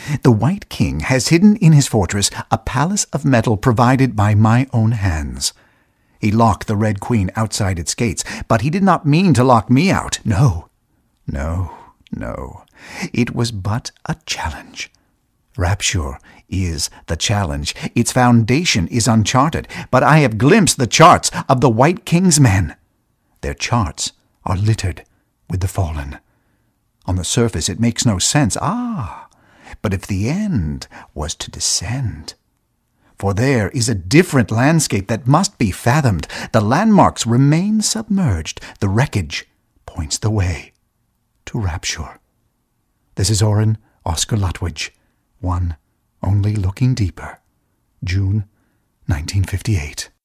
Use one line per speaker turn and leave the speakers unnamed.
The White King has hidden in his fortress a palace of metal provided by my own hands. He locked the Red Queen outside its gates, but he did not mean to lock me out. No, no, no. It was but a challenge. Rapture is the challenge. Its foundation is uncharted, but I have glimpsed the charts of the White King's men. Their charts are littered with the fallen. On the surface it makes no sense. But if the end was to descend... For there is a different landscape that must be fathomed. The landmarks remain submerged. The wreckage points the way to rapture. This is Orrin Oscar Lutwidge, one only looking deeper. June 1958.